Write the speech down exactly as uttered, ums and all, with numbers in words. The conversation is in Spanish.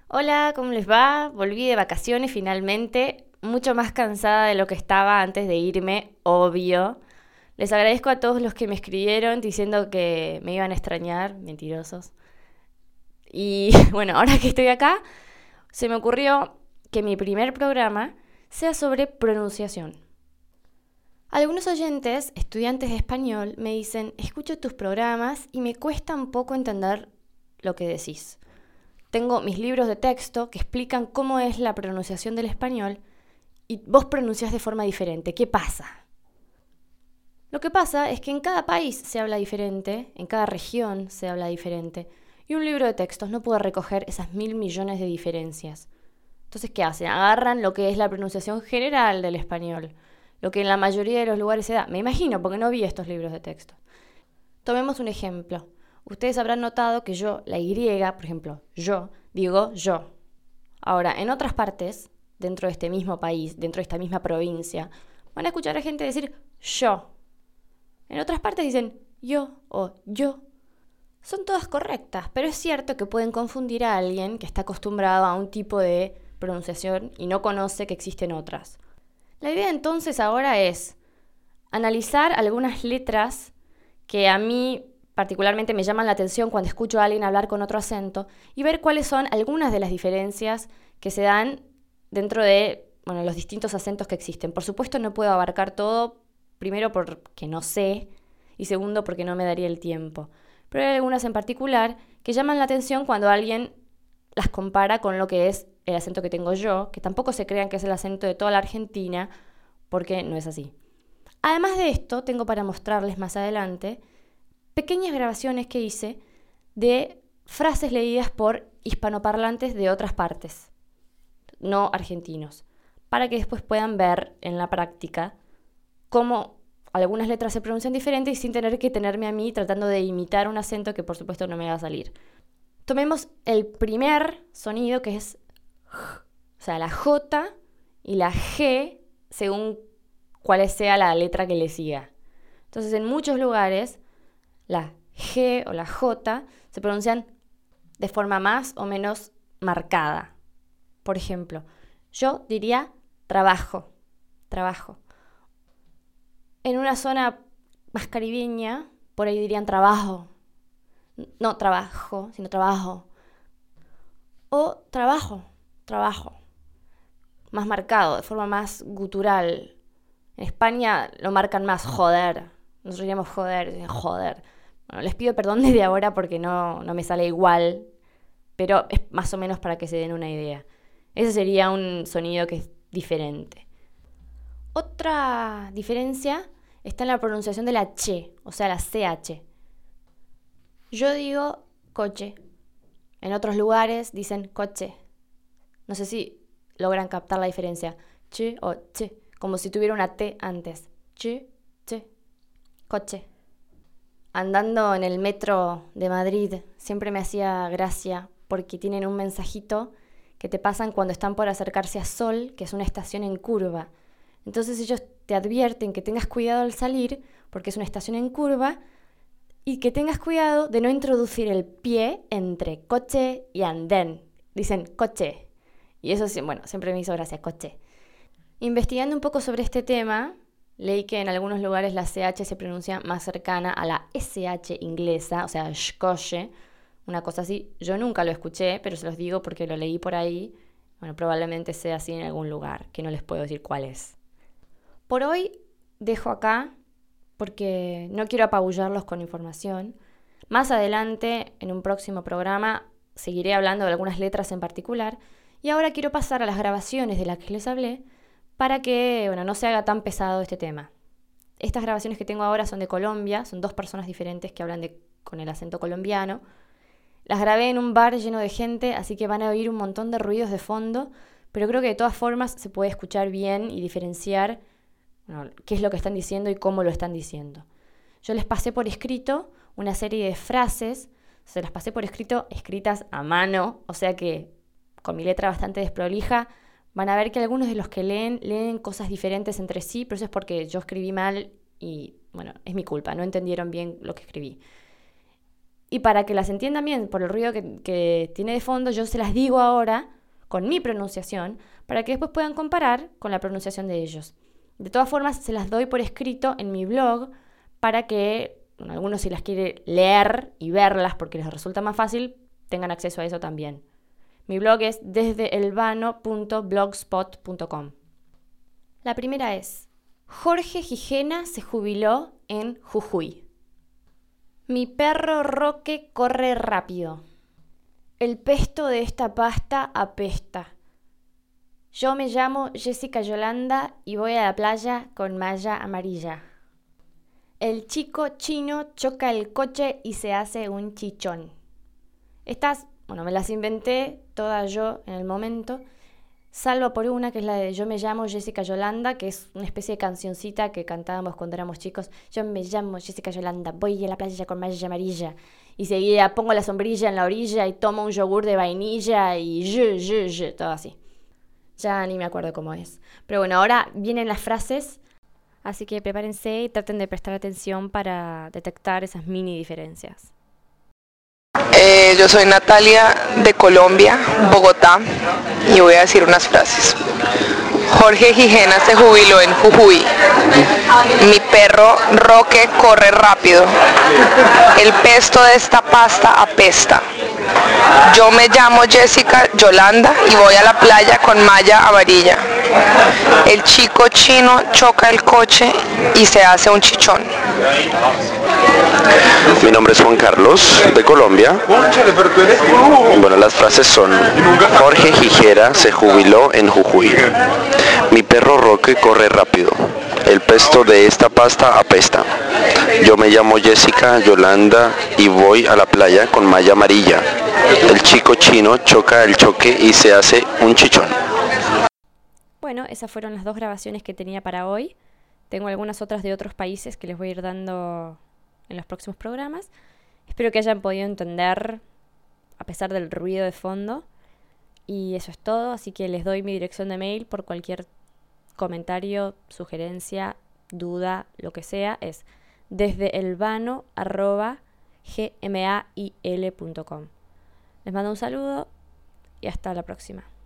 Hola, ¿cómo les va? Volví de vacaciones finalmente, mucho más cansada de lo que estaba antes de irme, obvio. Les agradezco a todos los que me escribieron diciendo que me iban a extrañar, mentirosos. Y bueno, ahora que estoy acá, se me ocurrió que mi primer programa sea sobre pronunciación. Algunos oyentes, estudiantes de español, me dicen, escucho tus programas y me cuesta un poco entender lo que decís. Tengo mis libros de texto que explican cómo es la pronunciación del español y vos pronunciás de forma diferente. ¿Qué pasa? Lo que pasa es que en cada país se habla diferente, en cada región se habla diferente, y un libro de textos no puede recoger esas mil millones de diferencias. Entonces, ¿qué hacen? Agarran lo que es la pronunciación general del español, lo que en la mayoría de los lugares se da. Me imagino, porque no vi estos libros de texto. Tomemos un ejemplo. Ustedes habrán notado que yo, la Y, por ejemplo, yo, digo yo. Ahora, en otras partes, dentro de este mismo país, dentro de esta misma provincia, van a escuchar a gente decir yo. En otras partes dicen yo o yo. Son todas correctas, pero es cierto que pueden confundir a alguien que está acostumbrado a un tipo de pronunciación y no conoce que existen otras. La idea entonces ahora es analizar algunas letras que a mí particularmente me llaman la atención cuando escucho a alguien hablar con otro acento y ver cuáles son algunas de las diferencias que se dan dentro de bueno, los distintos acentos que existen. Por supuesto no puedo abarcar todo, primero porque no sé y segundo porque no me daría el tiempo. Pero hay algunas en particular que llaman la atención cuando alguien las compara con lo que es el acento que tengo yo, que tampoco se crean que es el acento de toda la Argentina, porque no es así. Además de esto, tengo para mostrarles más adelante pequeñas grabaciones que hice de frases leídas por hispanoparlantes de otras partes, no argentinos, para que después puedan ver en la práctica cómo algunas letras se pronuncian diferente y sin tener que tenerme a mí tratando de imitar un acento que por supuesto no me va a salir. Tomemos el primer sonido que es J, o sea, la J y la G según cuál sea la letra que le siga. Entonces, en muchos lugares, la G o la J se pronuncian de forma más o menos marcada. Por ejemplo, yo diría trabajo, trabajo. En una zona más caribeña, por ahí dirían trabajo. No trabajo, sino trabajo. O trabajo, trabajo. Más marcado, de forma más gutural. En España lo marcan más joder. Nosotros diríamos joder, joder. Bueno, les pido perdón desde ahora porque no, no me sale igual, pero es más o menos para que se den una idea. Ese sería un sonido que es diferente. Otra diferencia está en la pronunciación de la ch, o sea, la C H. Yo digo coche. En otros lugares dicen coche. No sé si logran captar la diferencia. Ch o ch, como si tuviera una T antes. Ch, ch, coche. Andando en el metro de Madrid siempre me hacía gracia porque tienen un mensajito que te pasan cuando están por acercarse a Sol, que es una estación en curva. Entonces ellos te advierten que tengas cuidado al salir porque es una estación en curva y que tengas cuidado de no introducir el pie entre coche y andén. Dicen coche. Y eso, bueno, siempre me hizo gracia, coche. Investigando un poco sobre este tema, leí que en algunos lugares la C H se pronuncia más cercana a la S H inglesa, o sea, shkoche, una cosa así. Yo nunca lo escuché, pero se los digo porque lo leí por ahí. Bueno, probablemente sea así en algún lugar, que no les puedo decir cuál es. Por hoy dejo acá, porque no quiero apabullarlos con información. Más adelante, en un próximo programa, seguiré hablando de algunas letras en particular. Y ahora quiero pasar a las grabaciones de las que les hablé, para que bueno, no se haga tan pesado este tema. Estas grabaciones que tengo ahora son de Colombia, son dos personas diferentes que hablan de, con el acento colombiano. Las grabé en un bar lleno de gente, así que van a oír un montón de ruidos de fondo, pero creo que de todas formas se puede escuchar bien y diferenciar bueno, qué es lo que están diciendo y cómo lo están diciendo. Yo les pasé por escrito una serie de frases, se las pasé por escrito escritas a mano, o sea que con mi letra bastante desprolija, van a ver que algunos de los que leen, leen cosas diferentes entre sí, pero eso es porque yo escribí mal y, bueno, es mi culpa, no entendieron bien lo que escribí. Y para que las entiendan bien por el ruido que, que tiene de fondo, yo se las digo ahora con mi pronunciación para que después puedan comparar con la pronunciación de ellos. De todas formas, se las doy por escrito en mi blog para que, bueno, algunos si las quieren leer y verlas porque les resulta más fácil, tengan acceso a eso también. Mi blog es desdeelvano punto blogspot punto com. La primera es: Jorge Gijena se jubiló en Jujuy. Mi perro Roque corre rápido. El pesto de esta pasta apesta. Yo me llamo Jessica Yolanda y voy a la playa con malla amarilla. El chico chino choca el coche y se hace un chichón. Estas, bueno, me las inventé todas yo en el momento, salvo por una que es la de Yo me llamo Jessica Yolanda, que es una especie de cancioncita que cantábamos cuando éramos chicos. Yo me llamo Jessica Yolanda, voy a la playa con malla amarilla. Y seguía, pongo la sombrilla en la orilla y tomo un yogur de vainilla y je, je, je, todo así. Ya ni me acuerdo cómo es. Pero bueno, ahora vienen las frases, así que prepárense y traten de prestar atención para detectar esas mini diferencias. Eh, yo soy Natalia de Colombia, Bogotá, y voy a decir unas frases. Jorge Gijena se jubiló en Jujuy. Mi perro Roque corre rápido. El pesto de esta pasta apesta. Yo me llamo Jessica Yolanda y voy a la playa con malla amarilla. El chico chino choca el coche y se hace un chichón. Mi nombre es Juan Carlos, de Colombia. Bueno, las frases son: Jorge Gijera se jubiló en Jujuy. Mi perro Roque corre rápido. El pesto de esta pasta apesta. Yo me llamo Jessica Yolanda y voy a la playa con malla amarilla. El chico chino choca el choque y se hace un chichón. Bueno, esas fueron las dos grabaciones que tenía para hoy. Tengo algunas otras de otros países que les voy a ir dando en los próximos programas. Espero que hayan podido entender a pesar del ruido de fondo. Y eso es todo, así que les doy mi dirección de mail por cualquier comentario, sugerencia, duda, lo que sea. Es desdeelvano arroba gmail punto com. Les mando un saludo y hasta la próxima.